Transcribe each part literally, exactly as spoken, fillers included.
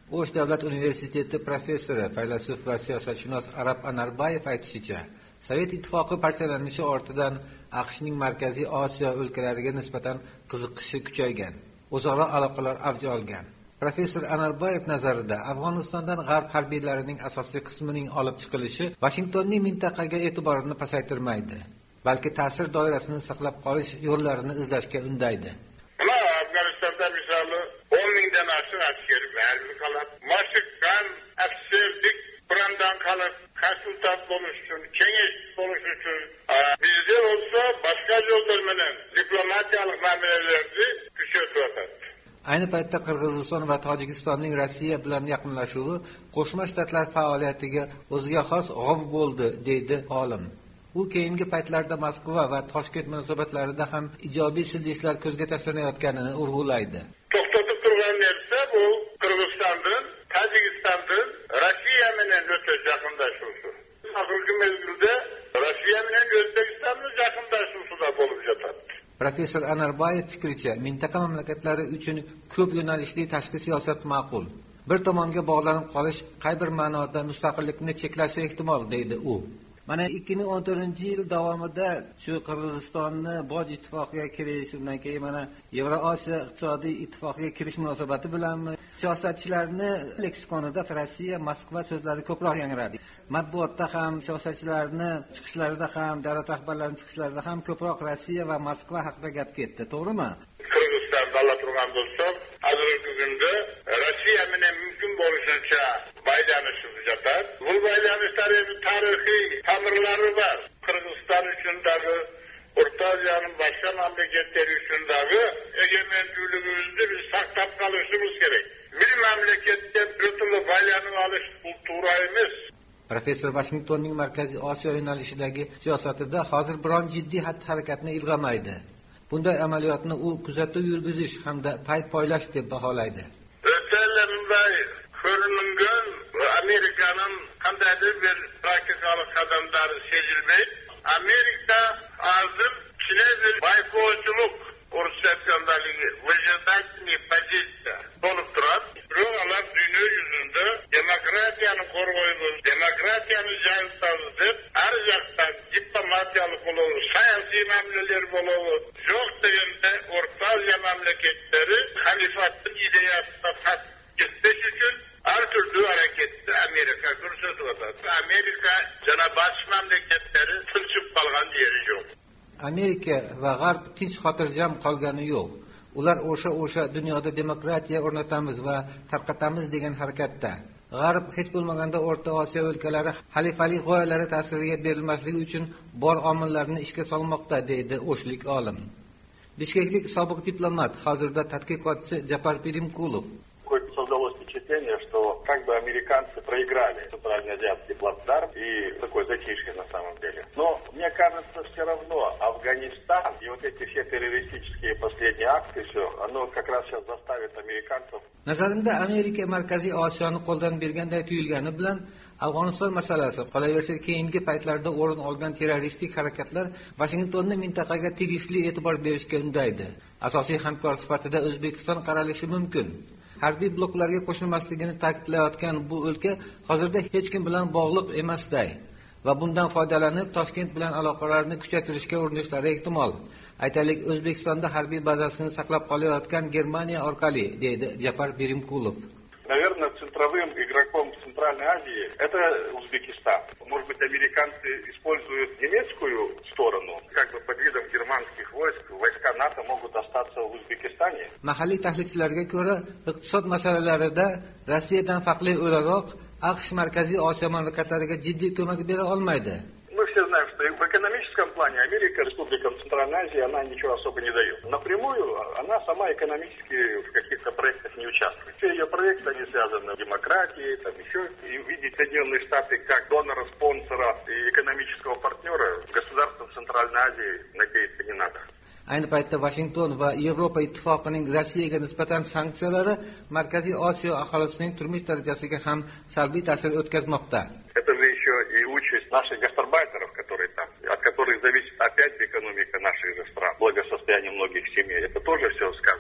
O'sh davlat universiteti professori, faylasuf va siyosatshunos Arab Anarbayev aytishicha, Sovet ittifoqi parchalanishi ortidan AQShning Markaziy Osiyo o'lkalariga nisbatan qiziqishi kuchaygan, o'zaro aloqalar avj olgan. Professor Anarbayev nazarida Afg'onistondan g'arb harbiylarining asosiy qismining olib chiqilishi Vashingtonning mintaqaga e'tiborini pasaytirmaydi, balki ta'sir doirasini saqlab qolish yo'llarini izlashga undaydi. Afg'onistonda misoli o'n mingdan ortiq askar harbiy qolib, mashqdan afserlik Kur'andan qolib, konsultant bo'lish uchun, kengash bo'lish uchun bizda olsa boshqa yo'llar bilan diplomatiyalik ma'muriyatlarni kuchaytiryapti. Ayni paytda Qirg'iziston va Tojikistonning Rossiya bilan yaqinlashuvi Qo'shma Shtatlar faoliyatiga o'ziga xos g'ov bo'ldi, deydi olim. U keyingi paytlarda Moskva va Toshkent munosabatlarida ham ijobiy siljishlar ko'zga tashlanayotganini urg'ulaydi. To'xtatib turgan narsa bu Qirg'izistondan, Tojikistondan Rossiya bilan o'ta yaqinlashuvi. Hozirgi mezgilda Rossiya bilan O'zbekistonning yaqinlashuvida bo'lib yotadi. Professor Anarbayev fikricha, mintaqa mamlakatlari uchun ko'p yo'nalishli tashqi siyosat ma'qul. Bir tomonga bog'lanib qolish qay bir ma'noda mustaqillikni cheklashi ehtimol, deydi u. Mana ikki ming o'n to'rtinchi yil davomida shu Qirg'izistonni Boj ittifoqiga kirish, undan keyin mana Yevrosiyo iqtisodiy ittifoqiga kirish munosabati bilan siyosatchilarni leksikonida Rossiya, Moskva so'zlari ko'proq yangradi. Matbuotda ham, siyosatchilarni chiqishlarida ham, davlat rahbarlarining chiqishlarida ham ko'proq Rossiya va Moskva haqida gap ketdi, to'g'rimi? Qirg'izistonda alla turgan bo'lsak, hozirgi kunda Rossiya bilan mumkin bo'lishicha baylanishib yotadi. Bu baylanishlarning tarixiy tamirlari bor. Qirg'iziston uchundagi, O'rta Osiyoning boshqa mamlakatlari uchundagi egemenligimizni biz saqlab qolishimiz kerak. Bir mamlakatga butun baylanib olish bu to'g'ri emas. Professor Vashingtonning Markaziy Osiyo yo'nalishidagi siyosatida hozir biron jiddiy xatti-harakatni ilg'amaydi. Bunday amaliyotni u kuzatuv yurgizish hamda pay poylash deb baholaydi. O'talanmay ko'ringan Amerikaning qandaydir bir praktikalik qadamlari sezilmaydi. Amerika hozir Chile bir bayqovchilik ko'rsatganligi vijdontli pozitsiya bo'lib turadi. Biroq dunyo yuzida demokratiyani qo'rg'aymiz, demokratiyani joyitamiz deb har yoqdan diplomatiyalik bo'lovi, siyosiy mamlakatlar bo'lovi yo'q deganda O'rta Osiyo mamlakatlari xalifatning ideyasini tatbiq etish uchun har turli harakatni Amerika ko'rsatyapti. Amerika yana boshqa mamlakatlari tilchib qolgan yeri yo'q. Amerika va G'arb tinch xotirjam qolgani yo'q. Ular o'sha o'sha dunyoda demokratiya o'rnatamiz va tarqatamiz degan harakatda. G'arb hech bo'lmaganda O'rta Osiyo o'lkalari xalifalik g'oyalari ta'siriga berilmasligi uchun bor omillarni ishga solmoqda, deydi o'shlik olim. Bishkeklik sobiq diplomat, hozirda tadqiqotchi Japar Pirimkulov. Создалось впечатление, что как бы американцы проиграли центральноазиатский плацдарм и такое затишье на самом деле. Но мне кажется, все равно Афганистан и вот эти все террористические последние акты, все, оно как раз сейчас заставит американцев. Nazarimda Amerika Markaziy Osiyoni qo'ldan berganday tuyulgani bilan Afg'oniston masalasi, qolaversa keyingi paytlarda o'rin olgan terroristik harakatlar Vashingtonni mintaqaga tegishli e'tibor berishga undaydi. Asosiy hamkor sifatida O'zbekiston qaralishi mumkin. Harbiy bloklarga qo'shilmasligini ta'kidlayotgan bu o'lka hozirda hech kim bilan bog'liq emasday va bundan foydalanib Toshkent bilan aloqalarni kuchaytirishga urinishlari ehtimol. Aytaylik, O'zbekistonda harbiy bazasini saqlab qolayotgan Germaniya orqali, deydi Japar Pirimkulov. Наверное, центровым игроком в Центральной Азии это Узбекистан. Может быть, американцы используют немецкую сторону, как бы под видом германских войск, войска НАТО могут остаться в Узбекистане. Mahalliy tahlilchilarga ko'ra, iqtisod masalalarida Rossiyadan farqli o'laroq AQSh Markaziy Osiyo mamlakatlariga jiddiy ko'mak bera olmaydi. Мы все знаем, что в экономическом плане Америка, республикам Центральной Азии, она ничего особо не дает. Напрямую она сама экономически в каких-то проектах не участвует. Все ее проекты, они связаны с демократией, там еще. И видеть Соединенные Штаты как донора, спонсора и экономического партнера государствам Центральной Азии надеяться не надо. Ayni paytda Washington va Yevropa ittifoqining Rossiyaga nisbatan sanksiyalari Markaziy Osiyo aholisining turmush darajasiga ham salbiy ta'sir o'tkazmoqda. Это же еще и участь наших гастарбайтеров, которые там, от которых зависит опять экономика наших же стран, благосостояние многих семей. Это тоже все сказывается.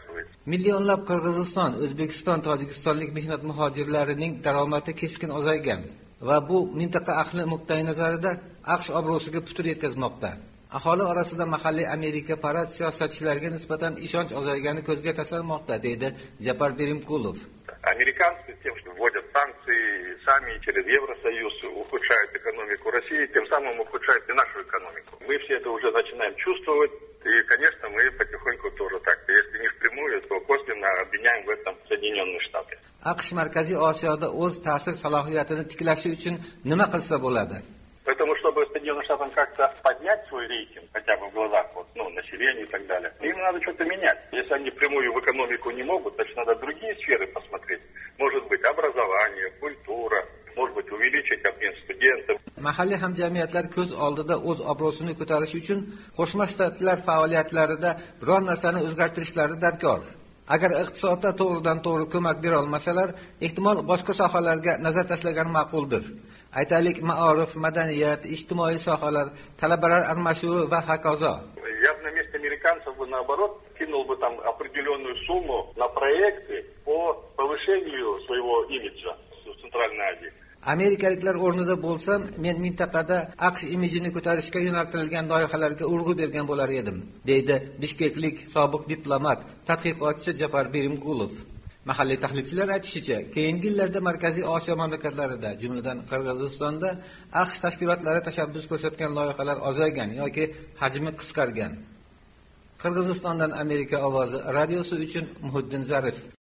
Millionlab Qirg'iziston, O'zbekiston, Tojikistonlik mehnat muhojirlarining daromadi keskin ozaygan va bu mintaqa ahli nuqtai nazarida AQSh obro'siga putur yetkazmoqda. Aholi orasida mahalliy Amerika parad siyosatchilariga nisbatan ishonch ozaygani ko'zga tashlanmoqda, deydi Japar Berimkulov. Американцы тем, что вводят санкции, сами через Евросоюз ухудшают экономику России, тем самым ухудшают и нашу экономику. Мы все это уже начинаем чувствовать, и, конечно, мы потихоньку тоже так. Если не впрямую, то косвенно обвиняем в этом Соединенные Штаты. AQSh Markaziy Osiyoda o'z ta'sir salohiyatini tiklashi uchun nima qilsa bo'ladi? Поэтому, чтобы Соединенным Штатам как-то поднять свой рейтинг, хотя бы в глазах вот, ну, населения и так далее, им надо что-то менять. Если они прямую в экономику не могут, значит, надо другие сферы посмотреть. Может быть, образование, культура, может быть, увеличить обмен студентов. Mahalliy hamjamiyatlar ko'z oldida o'z obro'sini ko'tarish uchun Qo'shma Shtatlar faoliyatlarida biror narsani o'zgartirishlari darkor. Agar iqtisodda to'g'ridan to'g'ri ko'mak bera olmasalar, ehtimol boshqa sohalarga nazar tashlagan ma'quldir. Aytaylik, ma'orif, madaniyat, ijtimoiy sohalar, talabalar almashuvi va hokazo. Я бы на месте американцев бы наоборот кинул бы там определенную сумму на проекты по повышению своего имиджа в Центральной Азии. Amerikaliklar o'rnida bo'lsam, men mintaqada AQSh imijini ko'tarishga yo'naltirilgan loyihalarga urg'u bergan bo'lar edim, deydi Bishkeklik sobiq diplomat, tadqiqotchi Japar Berimkulov. Mahalliy tahlilchilar aytishicha, keyingi yillarda Markaziy Osiyo mamlakatlarida, jumladan Qirg'izistonda AQSh tashkilotlari tashabbus ko'rsatgan loyihalar ozaygan yoki hajmi qisqargan. Qirg'izistondan Amerika ovozi radiosi uchun Muhiddin Zarif.